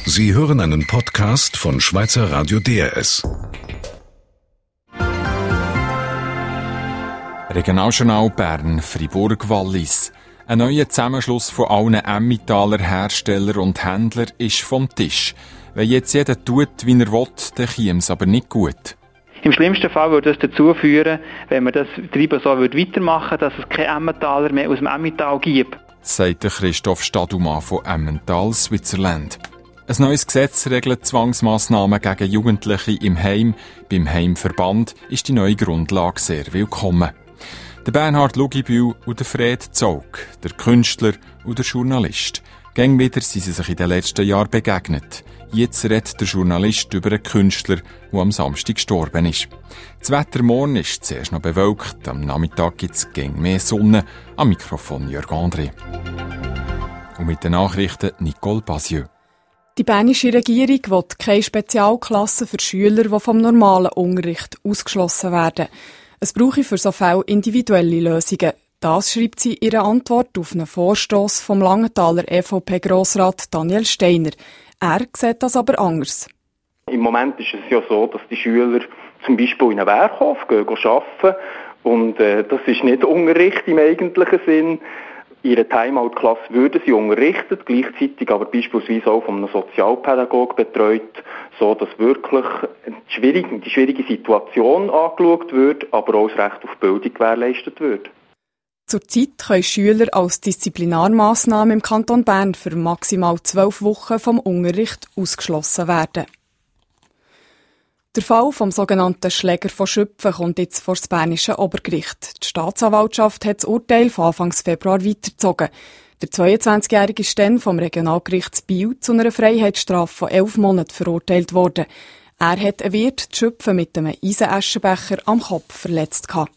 Sie hören einen Podcast von Schweizer Radio DRS. Regionaljournal Bern, Fribourg-Wallis. Ein neuer Zusammenschluss von allen Emmentaler Hersteller und Händler ist vom Tisch. Wenn jetzt jeder tut, wie er will, dann käme es aber nicht gut. Im schlimmsten Fall würde das dazu führen, wenn man das Treiben so weitermachen würde, dass es keine Emmentaler mehr aus dem Emmental gibt, sagt Christoph Stadumann von Emmental, Switzerland. Ein neues Gesetz regelt Zwangsmassnahmen gegen Jugendliche im Heim. Beim Heimverband ist die neue Grundlage sehr willkommen. Der Bernhard Lugibühl und der Fred Zaug, der Künstler und der Journalist. Gäng wieder sind sie sich in den letzten Jahren begegnet. Jetzt redet der Journalist über einen Künstler, der am Samstag gestorben ist. Das Wetter morgen ist zuerst noch bewölkt, am Nachmittag gibt es gäng mehr Sonne. Am Mikrofon Jörg André. Und mit den Nachrichten Nicole Basieux. Die bernische Regierung will keine Spezialklassen für Schüler, die vom normalen Unterricht ausgeschlossen werden. Es brauche für so Fälle individuelle Lösungen. Das schreibt sie in ihrer Antwort auf einen Vorstoss vom Langenthaler EVP-Grossrat Daniel Steiner. Er sieht das aber anders. Im Moment ist es ja so, dass die Schüler zum Beispiel in einen Werkhof gehen arbeiten. Und das ist nicht Unterricht im eigentlichen Sinn. In ihrer Timeout-Klasse würden sie unterrichtet, gleichzeitig aber beispielsweise auch von einem Sozialpädagogen betreut, so dass wirklich die schwierige Situation angeschaut wird, aber auch das Recht auf Bildung gewährleistet wird. Zurzeit können Schüler als Disziplinarmassnahme im Kanton Bern für maximal 12 Wochen vom Unterricht ausgeschlossen werden. Der Fall vom sogenannten Schläger von Schüpfen kommt jetzt vor das bernische Obergericht. Die Staatsanwaltschaft hat das Urteil von Anfang Februar weitergezogen. Der 22-Jährige ist dann vom Regionalgericht Biel zu einer Freiheitsstrafe von 11 Monaten verurteilt worden. Er hat einen Wirt die Schüpfen mit einem Eisenaschenbecher am Kopf verletzt gehabt.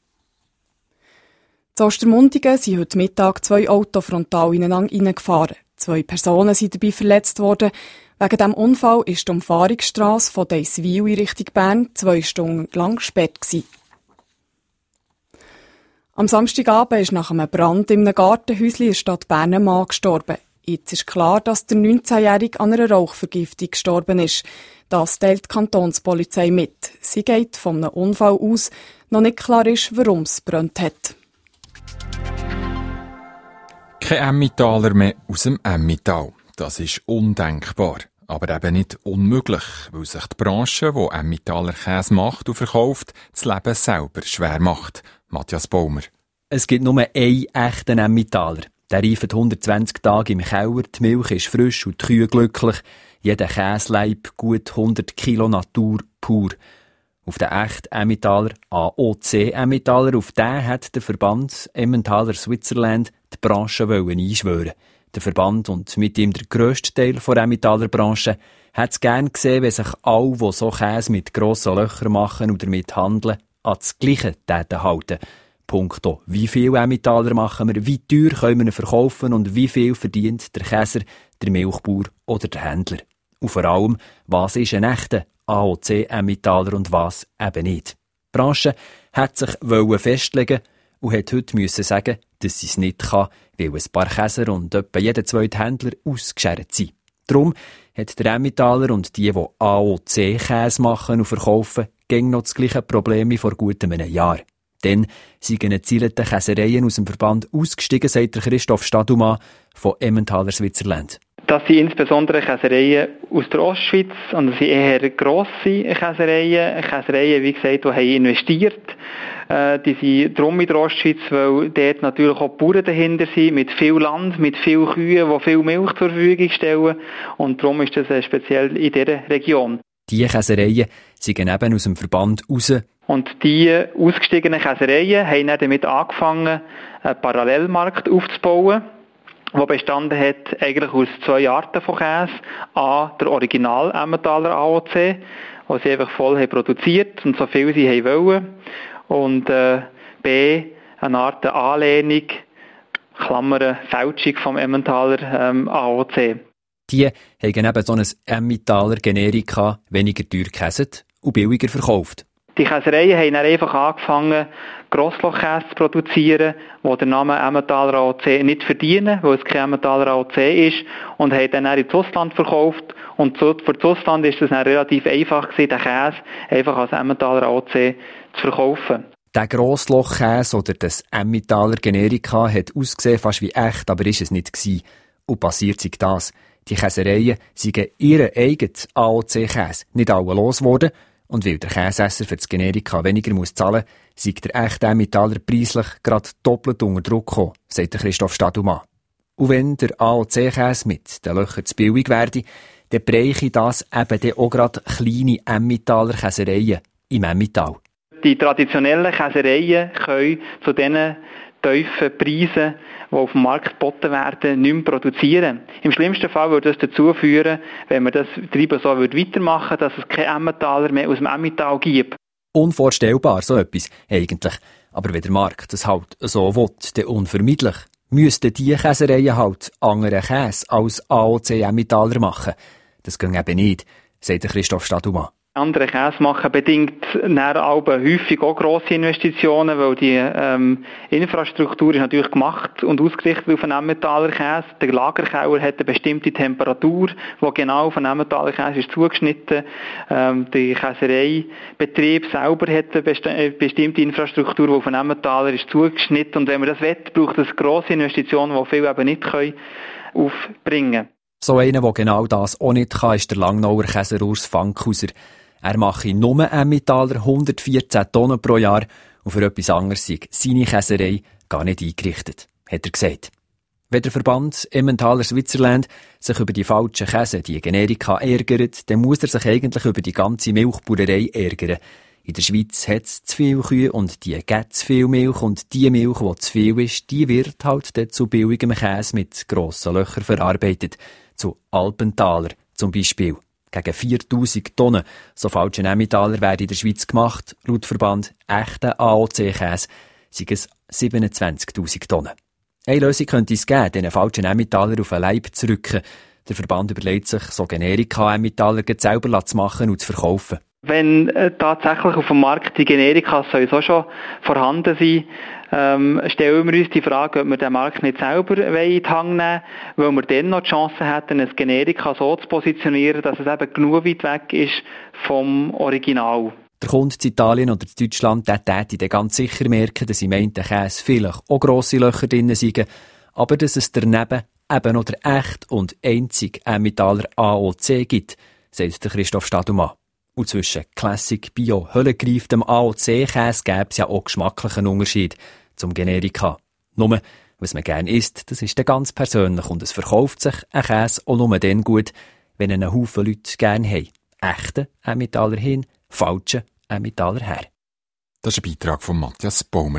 In Ostermundigen sind heute Mittag 2 Autos frontal ineinander reingefahren. 2 Personen sind dabei verletzt worden. Wegen diesem Unfall war die Umfahrungsstrasse von Deisswil in Richtung Bern 2 Stunden lang gesperrt. Am Samstagabend ist nach einem Brand in einem Gartenhäuschen in der Stadt Bern ein Mann gestorben. Jetzt ist klar, dass der 19-Jährige an einer Rauchvergiftung gestorben ist. Das teilt die Kantonspolizei mit. Sie geht von einem Unfall aus. Noch nicht klar ist, warum es gebrannt hat. Kein Emmentaler mehr aus dem Emmental. Das ist undenkbar. Aber eben nicht unmöglich, weil sich die Branche, die Emmentaler Käse macht und verkauft, das Leben selber schwer macht. Matthias Baumer. Es gibt nur einen echten Emmentaler. Der reifet 120 Tage im Keller, die Milch ist frisch und die Kühe glücklich. Jeder Käseleib gut 100 Kilo Natur pur. Auf den echten Emmentaler, AOC-Emmentaler, auf den hat der Verband Emmentaler Switzerland die Branche einschwören. Der Verband und mit ihm der grösste Teil der Emmentaler Branche hat es gern gesehen, wenn sich alle, die so Käse mit grossen Löchern machen und damit handeln, an das Gleiche halten. Punkto, wie viel Emmentaler machen wir, wie teuer können wir ihn verkaufen und wie viel verdient der Käser, der Milchbauer oder der Händler. Und vor allem, was ist ein echter AOC-Emmentaler und was eben nicht. Die Branche hat sich festlegen und hat heute müssen sagen, dass sie es nicht kann, weil ein paar Käser und etwa jeder zweite Händler ausgeschert sind. Darum hat der Emmentaler und die AOC-Käse machen und verkaufen, gegen noch das gleiche Problem wie vor gut einem Jahr. Dann sind gezielten Käsereien aus dem Verband ausgestiegen, sagt Christoph Stadumann von Emmentaler Switzerland. Das sind insbesondere Käsereien aus der Ostschweiz und das sind eher grosse Käsereien, wie gesagt, die haben investiert. Die sind darum in der Ostschweiz, weil dort natürlich auch Bauern dahinter sind, mit viel Land, mit viel Kühen, die viel Milch zur Verfügung stellen. Und darum ist das speziell in dieser Region. Diese Käsereien sind eben aus dem Verband raus. Und die ausgestiegenen Käsereien haben dann damit angefangen, einen Parallelmarkt aufzubauen, der bestanden hat eigentlich aus 2 Arten von Käse. A, der Original Emmentaler AOC, den sie einfach voll haben produziert und so viel sie wollen. Und B, eine Art Anlehnung, Klammern, Fälschung vom Emmentaler AOC. Die haben eben so ein Emmentaler Generika weniger teuer gekäset und billiger verkauft. Die Käsereien haben dann einfach angefangen, Grosslochkäse zu produzieren, die den Namen Emmentaler AOC nicht verdienen, weil es kein Emmentaler AOC ist, und haben dann ins Ausland verkauft. Und für das Ausland ist es dann relativ einfach gewesen, den Käse einfach als Emmentaler AOC zu verkaufen. Der Grosslochkäse oder das Emmentaler Generika hat ausgesehen fast wie echt, aber ist es nicht gewesen. Und passiert sich das. Die Käsereien sind ihren eigenen AOC-Käse nicht alle losgeworden. Und weil der Käseesser für das Generika weniger zahlen muss, sei der echte Emmentaler preislich gerade doppelt unter Druck gekommen, sagt Christoph Stadumann. Und wenn der AOC-Käse mit den Löchern zu billig werde, dann bräuchte das eben auch gerade kleine Emmentaler Käsereien im Emmental. Die traditionellen Käsereien können zu diesen tiefen Preisen, die auf dem Markt geboten werden, nicht mehr produzieren. Im schlimmsten Fall würde das dazu führen, wenn man das Treiben so weitermachen würde, dass es keine Emmentaler mehr aus dem Emmental gibt. Unvorstellbar, so etwas eigentlich. Aber wenn der Markt das halt so will, dann unvermeidlich, müssten die Käsereien halt anderen Käse als AOC Emmentaler machen. Das geht eben nicht, sagt Christoph Stadumann. Andere Käse machen bedingt häufig auch grosse Investitionen, weil die Infrastruktur ist natürlich gemacht und ausgerichtet auf einen Emmentaler Käse. Der Lagerkeller hat eine bestimmte Temperatur, die genau auf einen Emmentaler Käse ist zugeschnitten. Der Käsereibetrieb selber hat eine bestimmte Infrastruktur, die auf einen Emmentaler ist zugeschnitten. Und wenn man das will, braucht es grosse Investitionen, die viele eben nicht aufbringen können. So einer, der genau das auch nicht kann, ist der Langnauer Käser Urs Fankhauser. Er mache nur Emmentaler 114 Tonnen pro Jahr und für etwas anderes sei seine Käserei gar nicht eingerichtet, hat er gesagt. Wenn der Verband Emmentaler Switzerland sich über die falschen Käse, die Generika, ärgert, dann muss er sich eigentlich über die ganze Milchbauerei ärgern. In der Schweiz hat es zu viele Kühe und die geben zu viel Milch und die Milch, die zu viel ist, die wird halt zu billigem Käse mit grossen Löchern verarbeitet. Zu Alpentaler zum Beispiel. Gegen 4000 Tonnen so falschen Emmentaler werden in der Schweiz gemacht. Laut Verband echten AOC-Käse sind es 27'000 Tonnen. Eine Lösung könnte es geben, diesen falschen Emmentaler auf den Leib zu rücken. Der Verband überlegt sich, so Generika-Emmentaler selber zu machen und zu verkaufen. Wenn tatsächlich auf dem Markt die Generika sowieso schon vorhanden sind, stellen wir uns die Frage, ob wir den Markt nicht selber in die Hand nehmen wollen, weil wir dann noch die Chance hätten, ein Generika so zu positionieren, dass es eben genug weit weg ist vom Original. Der Kunde in Italien oder in Deutschland, der täte dann ganz sicher merken, dass im einen Käse vielleicht auch grosse Löcher drin sind, aber dass es daneben eben noch der echt und einzige Emmentaler AOC gibt, sagt Christoph Stadumann. Und zwischen Classic, Bio, höllengereiftem AOC-Käse gäbe es ja auch geschmacklichen Unterschied zum Generika. Nur, was man gerne isst, das ist dann ganz persönlich und es verkauft sich ein Käse auch nur dann gut, wenn einen Haufen Leute gerne haben. Echte Emmentaler hin, falsche Emmentaler her. Das war ein Beitrag von Matthias Baumer.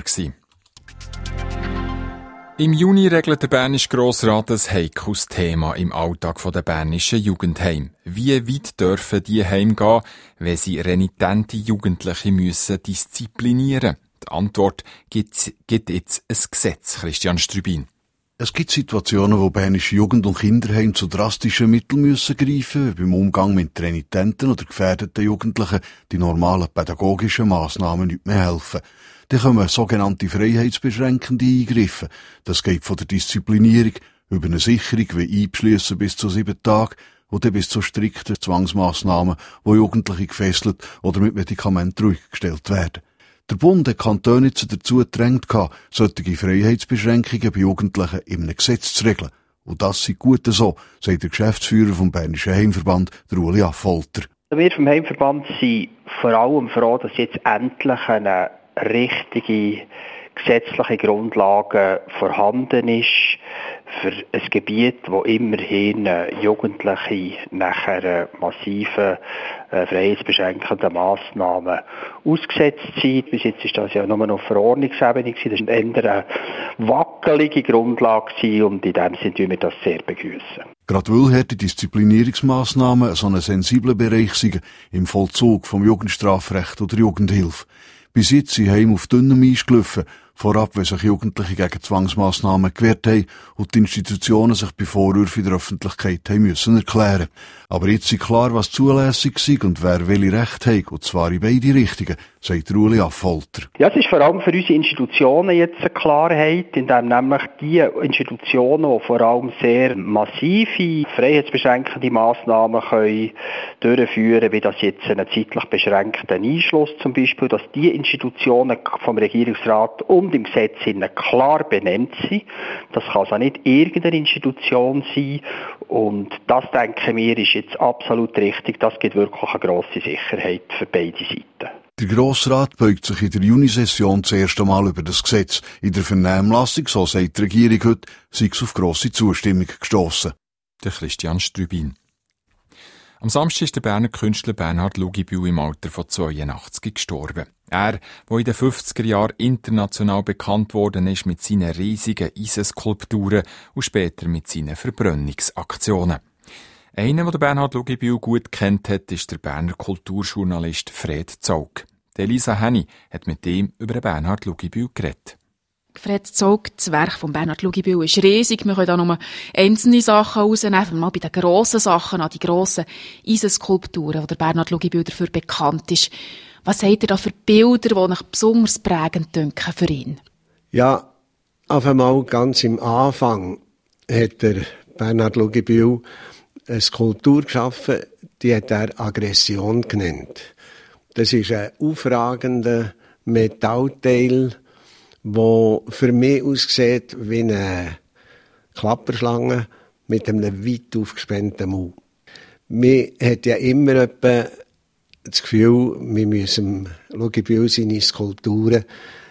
Im Juni regelt der Bernische Grossrat ein heikles Thema im Alltag der bernischen Jugendheime. Wie weit dürfen die Heime gehen, wenn sie renitente Jugendliche müssen disziplinieren? Die Antwort gibt jetzt ein Gesetz, Christian Strübin. Es gibt Situationen, wo bernische Jugend- und Kinderheime zu drastischen Mitteln müssen greifen, wie beim Umgang mit renitenten oder gefährdeten Jugendlichen die normalen pädagogischen Massnahmen nicht mehr helfen. Dann kommen sogenannte freiheitsbeschränkende Eingriffe. Das geht von der Disziplinierung über eine Sicherung wie Einbeschliessen bis zu 7 Tagen oder bis zu strikten Zwangsmassnahmen, wo Jugendliche gefesselt oder mit Medikamenten ruhig gestellt werden. Der Bund hat Kantone dazu gedrängt, solche Freiheitsbeschränkungen bei Jugendlichen in einem Gesetz zu regeln. Und das sei gut so, sagt der Geschäftsführer vom Bernischen Heimverband, Uli Affolter. Wir vom Heimverband sind vor allem froh, dass jetzt endlich eine richtige gesetzliche Grundlage vorhanden ist für ein Gebiet, wo immerhin Jugendliche nachher massiven freiheitsbeschränkenden Massnahmen ausgesetzt sind. Bis jetzt ist das ja nur noch auf Verordnungsebene gewesen. Das war eine wackelige Grundlage und in dem Sinne tun wir das sehr begrüßen. Gerade weil die Disziplinierungsmassnahmen so einen sensiblen Bereich sind im Vollzug vom Jugendstrafrecht oder Jugendhilfe. Bis jetzt sind Heime auf dünnem Eis gelaufen, vorab, wenn sich Jugendliche gegen Zwangsmassnahmen gewehrt haben und die Institutionen sich bei Vorwürfen in der Öffentlichkeit haben müssen erklären. Aber jetzt ist klar, was zulässig ist und wer welche Rechte hat, und zwar in beide Richtungen, sagt Uli Affolter. Ja, es ist vor allem für unsere Institutionen jetzt eine Klarheit, indem nämlich die Institutionen, die vor allem sehr massive, freiheitsbeschränkende Massnahmen können durchführen, wie das jetzt einen zeitlich beschränkten Einschluss zum Beispiel, dass die Institutionen vom Regierungsrat und im Gesetz klar benannt sind. Das kann also nicht irgendeine Institution sein. Und das, denken wir, ist jetzt absolut richtig. Das gibt wirklich eine grosse Sicherheit für beide Seiten. Der Grossrat beugt sich in der Junisession das erste Mal über das Gesetz. In der Vernehmlassung, so sagt die Regierung heute, sei es auf grosse Zustimmung gestossen. Der Christian Strübin. Am Samstag ist der Berner Künstler Bernhard Luginbühl im Alter von 82 gestorben. Er, der in den 50er Jahren international bekannt worden ist mit seinen riesigen Eisenskulpturen und später mit seinen Verbrennungsaktionen. Einer, der Bernhard Luginbühl gut kennt hat, ist der Berner Kulturjournalist Fred Zaugg. Elisa Henny hat mit ihm über Bernhard Luginbühl geredet. Fred Zaugg, das Werk von Bernhard Luginbühl ist riesig. Wir können da nur einzelne Sachen rausnehmen. Mal bei den grossen Sachen an, die grossen Eisenskulpturen, wo der Bernhard Luginbühl dafür bekannt ist. Was habt ihr da für Bilder, die euch besonders prägend dünken für ihn? Ja, auf einmal ganz im Anfang hat der Bernhard Luginbühl eine Skulptur geschaffen, die hat er Aggression genannt. Das ist ein aufragender Metallteil, der für mich aussieht wie eine Klapperschlange mit einem weit aufgespannten Mund. Man hat ja immer das Gefühl, wir müssen Luginbühl seine Skulpturen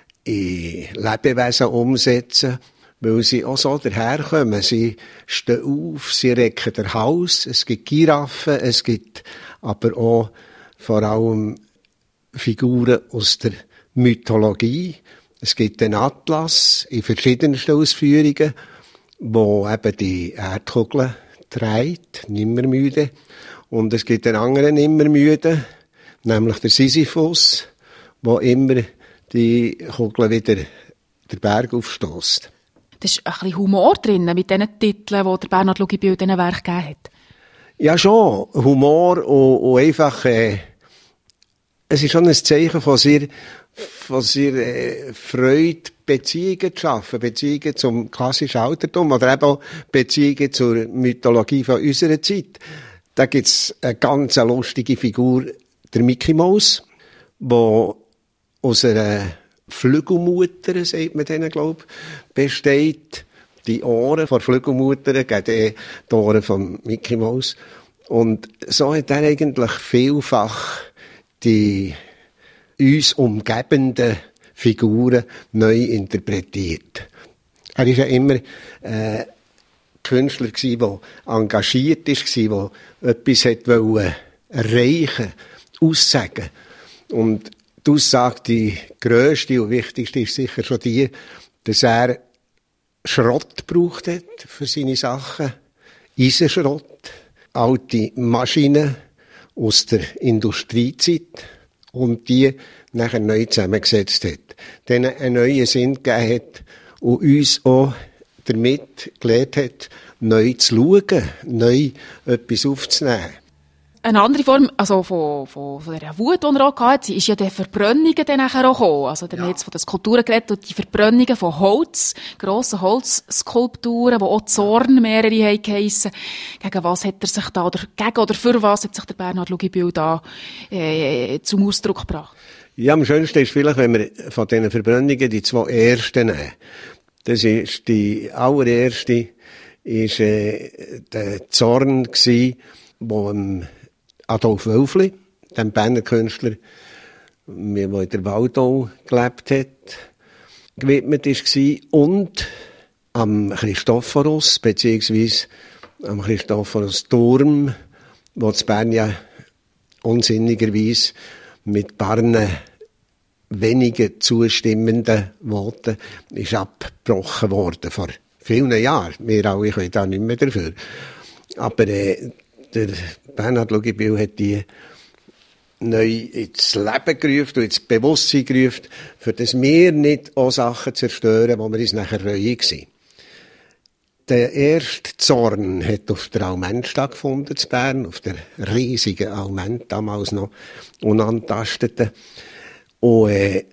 in Lebewesen umsetzen, weil sie auch so daherkommen. Sie stehen auf, sie recken den Hals, es gibt Giraffen, es gibt aber auch vor allem Figuren aus der Mythologie. Es gibt den Atlas in verschiedensten Ausführungen, wo eben die Erdkugel trägt, nimmermüde. Und es gibt einen anderen nimmermüde, nämlich der Sisyphus, wo immer die Kugel wieder den Berg aufstößt. Da ist ein bisschen Humor drin mit diesen Titeln, die der Bernhard Luginbühl diesen Werk gegeben hat. Ja, schon. Humor und einfach, es ist schon ein Zeichen von sehr Freude, Beziehungen zu schaffen. Beziehungen zum klassischen Altertum oder eben auch Beziehungen zur Mythologie von unserer Zeit. Da gibt's eine ganz lustige Figur, der Mickey Mouse, wo aus einer Flügelmutter, sagt man denen, besteht. Die Ohren von Flügelmutter geben die Ohren von Mickey Mouse. Und so hat er eigentlich vielfach die uns umgebenden Figuren neu interpretiert. Er war ja immer Künstler, der engagiert war, der etwas erreichen wollte, aussagen. Und die Aussage, die grösste und wichtigste, ist sicher schon die, dass er Schrott gebraucht hat für seine Sachen. Eisenschrott, alte Maschinen aus der Industriezeit und die nachher neu zusammengesetzt hat. Denen einen neuen Sinn gegeben hat und uns auch damit gelehrt hat, neu zu schauen, neu etwas aufzunehmen. Eine andere Form, also von der Wut, die er auch hatte, ist ja die Verbrennungen dann nachher auch gekommen. Also, dann jetzt von den Skulpturen geredet und die Verbrennungen von Holz, grossen Holzskulpturen, die auch Zorn mehrere geheissen. Gegen was hat er sich da, oder für was hat sich der Bernhard Luginbühl da, zum Ausdruck gebracht? Ja, am schönsten ist vielleicht, wenn wir von diesen Verbrennungen die zwei ersten nehmen. Das ist die allererste, ist, der Zorn gsi, wo Adolf Wölfli, dem Berner Künstler, der in der Waldau gelebt hat, gewidmet war. Und am Christophorus, beziehungsweise am Christophorus Turm, wo das Bern ja unsinnigerweise mit Barnen wenigen zustimmenden Worten ist abgebrochen worden vor vielen Jahren. Wir alle können da nicht mehr dafür. Aber der Bernhard Luginbühl hat die neu ins Leben gerufen und ins Bewusstsein gerufen, für das wir nicht auch Sachen zerstören, wo wir uns nachher reuen waren. Der erste Zorn hat auf der Alment stattgefunden, in Bern, auf der riesigen Alment, damals noch unantasteten. Und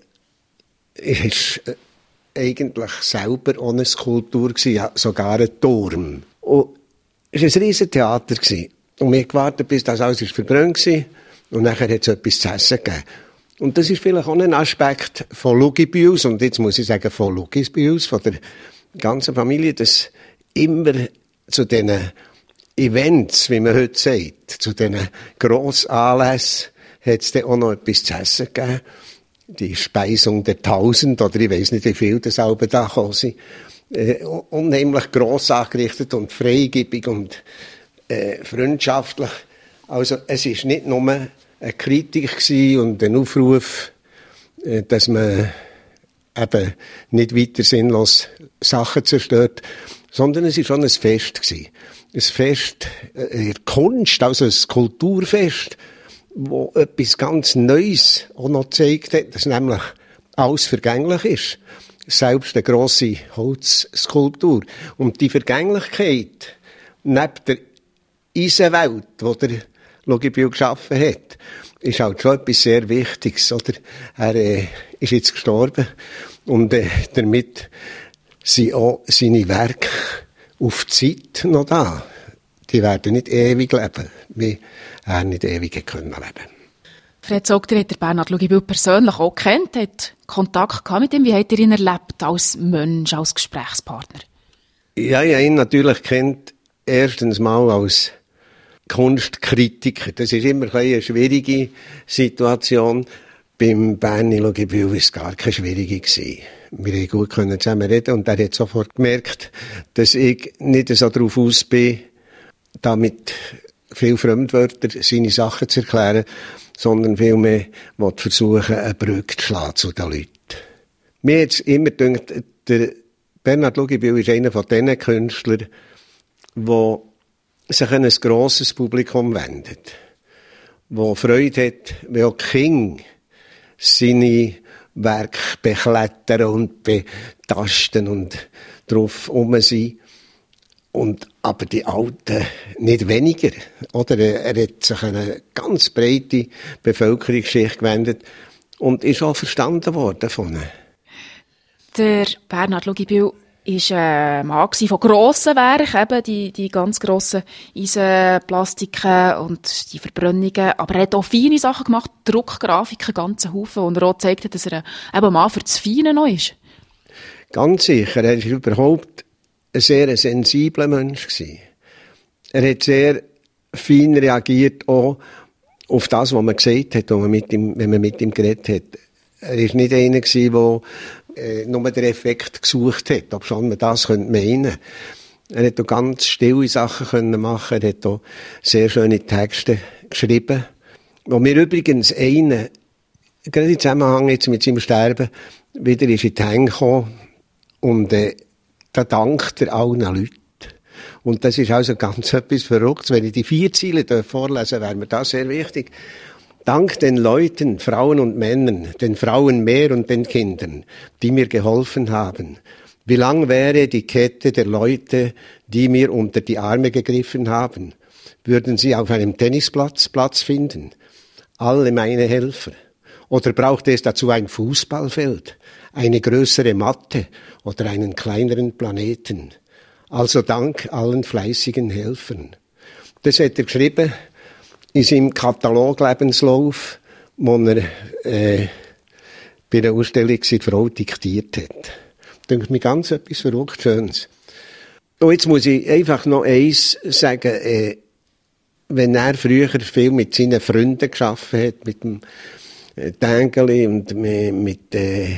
es war eigentlich selber auch eine Skulptur, ja, sogar ein Turm. Und es war ein riesen Theater. Und wir haben gewartet, bis das alles verbrannt war. Und nachher hat es etwas zu essen gegeben. Und das ist vielleicht auch ein Aspekt von Lugibius, und jetzt muss ich sagen von Lugibius, von der ganzen Familie, dass immer zu diesen Events, wie man heute sagt, zu diesen Grossanlässen, hat es dann auch noch etwas zu essen gegeben. Die Speisung der 1000, oder ich weiss nicht, wie viel das selber da gekommen sind. Unheimlich gross angerichtet und freigebig und freundschaftlich. Also es ist nicht nur eine Kritik und ein Aufruf, dass man eben nicht weiter sinnlos Sachen zerstört, sondern es war schon ein Fest gewesen. Ein Fest der Kunst, also ein Kulturfest, wo etwas ganz Neues auch noch gezeigt hat, dass nämlich alles vergänglich ist. Selbst eine grosse Holzskulptur. Und die Vergänglichkeit, neben der Eisenwelt, die der Lugibiu geschaffen hat, ist halt schon etwas sehr Wichtiges, oder? Er ist jetzt gestorben und damit sind auch seine Werke auf Zeit noch da. Die werden nicht ewig leben, wie er nicht ewig leben können. Fred Sogter hat Bernhard Lugibiu persönlich auch kennt, hat Kontakt gehabt mit ihm. Wie hat er ihn erlebt als Mensch, als Gesprächspartner? Ja, ich habe ihn natürlich kennt, erstens mal als Kunstkritiker. Das ist immer eine schwierige Situation. Beim Berni Lugibiu war es gar keine schwierige gewesen. Wir konnten gut zusammen reden und er hat sofort gemerkt, dass ich nicht so darauf aus bin, damit viel Fremdwörter seine Sachen zu erklären, sondern vielmehr versuchen, eine Brücke zu schlagen zu den Leuten. Mir hat es immer gedacht, der Bernhard Lugibiu ist einer von diesen Künstlern, der sich an ein grosses Publikum wendet, der Freude hat, wenn auch die Kinder seine Werke beklettern und betasten und drauf sind. Und aber die Alten nicht weniger. Oder er hat sich an eine ganz breite Bevölkerungsschicht gewendet und ist auch verstanden worden von ihnen. Der Bernhard Lugibiu war ein Mann von grossen Werken, eben die ganz grossen Eisenplastiken und die Verbrennungen. Aber er hat auch feine Sachen gemacht, Druckgrafiken, ganzen Haufen. Und er auch gezeigt hat, dass er eben ein Mann für das Feine noch ist. Ganz sicher. Er ist überhaupt ein sehr sensibler Mensch gewesen. Er hat sehr fein reagiert auch auf das, was man gesagt hat, wenn man mit ihm geredet hat. Er war nicht einer gewesen, der nur den Effekt gesucht hat, ob schon man das meinen könnte. Er hat auch ganz stille Sachen machen können. Er hat auch sehr schöne Texte geschrieben. Wo mir übrigens einer, gerade im Zusammenhang jetzt mit seinem Sterben, wieder ist in die Hände gekommen. Und da dankt er allen Leuten. Und das ist also ganz etwas Verrücktes. Wenn ich die 4 Zeilen vorlesen wäre mir das sehr wichtig. Dank den Leuten, Frauen und Männern, den Frauen mehr und den Kindern, die mir geholfen haben. Wie lang wäre die Kette der Leute, die mir unter die Arme gegriffen haben? Würden sie auf einem Tennisplatz Platz finden? Alle meine Helfer. Oder brauchte es dazu ein Fußballfeld, eine größere Matte oder einen kleineren Planeten? Also Dank allen fleißigen Helfern. Das hat er geschrieben in seinem Katalog Lebenslauf, den er bei der Ausstellung seine Frau diktiert hat. Das denke ich mir ganz etwas verrückt Schönes. Und jetzt muss ich einfach noch eins sagen, wenn er früher viel mit seinen Freunden gearbeitet hat, mit dem Tängeli und mit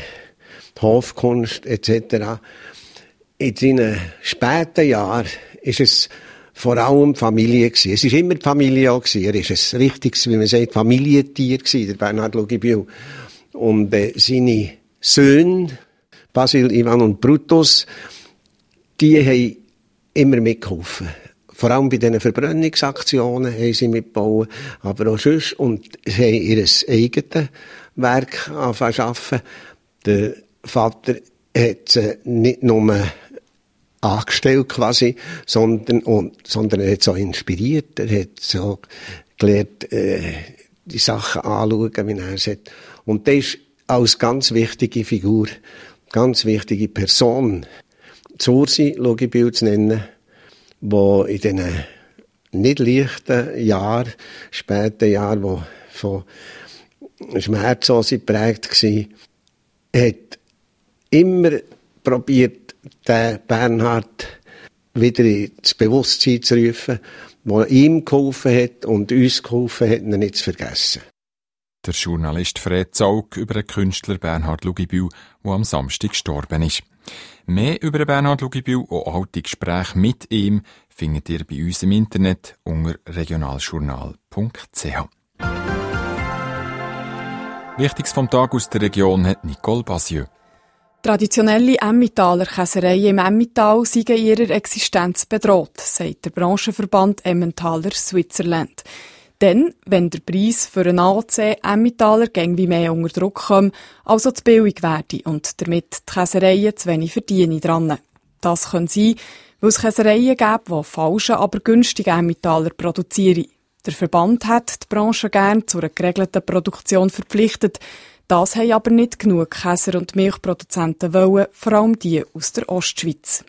Hofkunst etc., in seinen späten Jahren ist es vor allem Familie gewesen. Es ist immer die Familie auch gewesen. Er ist ein richtiges, wie man sagt, Familientier gewesen, der Bernhard Lugibiu. Und seine Söhne, Basil, Ivan und Brutus, die haben immer mitgeholfen. Vor allem bei diesen Verbrennungsaktionen haben sie mitgebaut, aber auch sonst. Und sie haben ihr eigenes Werk angefangen zu arbeiten. Der Vater hat sie nicht nur angestellt quasi, sondern er hat so inspiriert, er hat so gelernt, die Sachen anzuschauen, wie er es hat. Und das ist als ganz wichtige Figur, ganz wichtige Person, Ursi Luginbühl zu nennen, wo in diesen nicht leichten Jahren, späten Jahren, die von Schmerzen geprägt waren, hat immer probiert, den Bernhard wieder ins Bewusstsein zu rufen, der ihm geholfen hat und uns geholfen hat, ihn nicht zu vergessen. Der Journalist Fred Zaugg über den Künstler Bernhard Luginbühl, der am Samstag gestorben ist. Mehr über Bernhard Luginbühl und alte Gespräche mit ihm findet ihr bei uns im Internet unter regionaljournal.ch. Wichtiges vom Tag aus der Region hat Nicole Basieux. Traditionelle Emmentaler Käsereien im Emmental sind in ihrer Existenz bedroht, sagt der Branchenverband Emmentaler Switzerland. Denn, wenn der Preis für einen AOC Emmentaler wie mehr unter Druck kommt, also zu billig werde und damit die Käsereien zu wenig verdienen dran. Das kann sein, weil es Käsereien gibt, die falsche, aber günstige Emmentaler produzieren. Der Verband hat die Branche gern zu einer geregelten Produktion verpflichtet. Das haben aber nicht genug Käser- und Milchproduzenten wollen, vor allem die aus der Ostschweiz.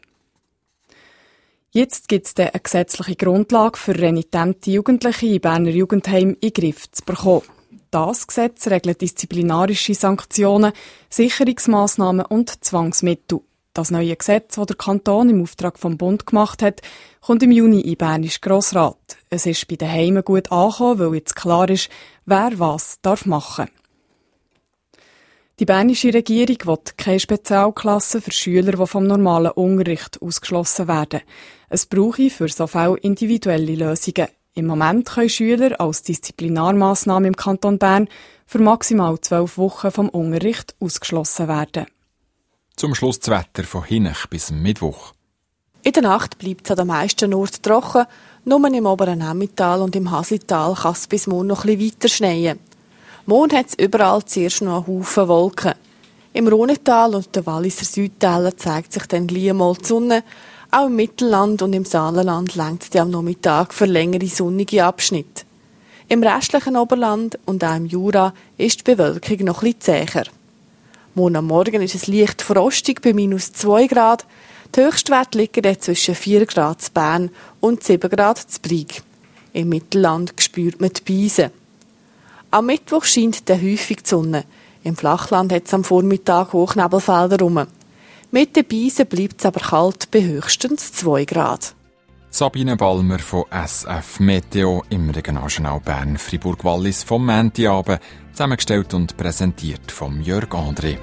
Jetzt gibt es eine gesetzliche Grundlage für renitente Jugendliche in Berner Jugendheimen in den Griff zu bekommen. Das Gesetz regelt disziplinarische Sanktionen, Sicherungsmaßnahmen und Zwangsmittel. Das neue Gesetz, das der Kanton im Auftrag vom Bund gemacht hat, kommt im Juni in den Bernischen Grossrat. Es ist bei den Heimen gut angekommen, weil jetzt klar ist, wer was machen darf. Die bernische Regierung will keine Spezialklassen für Schüler, die vom normalen Unterricht ausgeschlossen werden. Es brauche für so Fälle individuelle Lösungen. Im Moment können Schüler als Disziplinarmaßnahme im Kanton Bern für maximal 12 Wochen vom Unterricht ausgeschlossen werden. Zum Schluss das Wetter von Hinech bis Mittwoch. In der Nacht bleibt es an den meisten Orten trocken. Nur im oberen Emmental und im Hasital kann es bis morgen noch ein bisschen weiter schneien. Morgen hat es überall zuerst noch einen Haufen Wolken. Im Rhonetal und den Walliser Südtälern zeigt sich dann gleich einmal die Sonne. Auch im Mittelland und im Saarland reicht es am Nachmittag für längere sonnige Abschnitte. Im restlichen Oberland und auch im Jura ist die Bewölkung noch ein bisschen zäher. Morgen am Morgen ist es leicht frostig bei -2 Grad. Die Höchstwerte liegen zwischen 4 Grad zu Bern und 7 Grad zu Brig. Im Mittelland spürt man die Beise. Am Mittwoch scheint dann häufig die Sonne. Im Flachland hat es am Vormittag Hochnebelfelder rum. Mit den Beisen bleibt es aber kalt bei höchstens 2 Grad. Sabine Balmer von SF Meteo im Regionaljournal Bern Fribourg-Wallis vom Montagabend, zusammengestellt und präsentiert von Jörg André.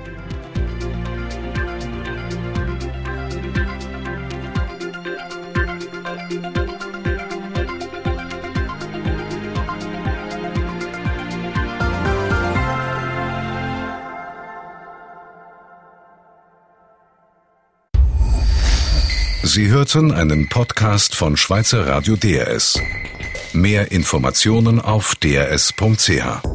Sie hörten einen Podcast von Schweizer Radio DRS. Mehr Informationen auf drs.ch.